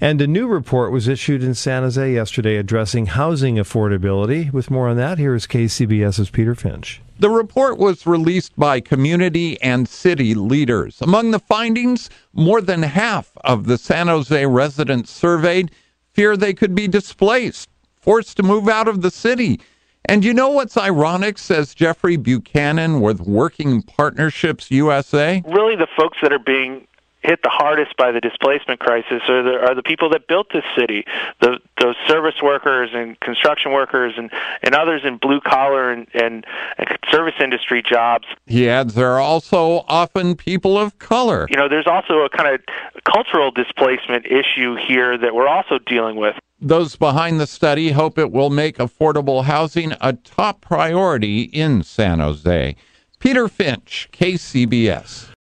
And a new report was issued in San Jose yesterday addressing housing affordability. With more on that, here is KCBS's Peter Finch. The report was released by community and city leaders. Among the findings, more than half of the San Jose residents surveyed fear they could be displaced, forced to move out of the city. And you know what's ironic, says Jeffrey Buchanan with Working Partnerships USA? Really, the folks that are being hit the hardest by the displacement crisis are the people that built this city, those service workers and construction workers and others in blue-collar and service industry jobs. He adds there are also often people of color. You know, there's also a kind of cultural displacement issue here that we're also dealing with. Those behind the study hope it will make affordable housing a top priority in San Jose. Peter Finch, KCBS.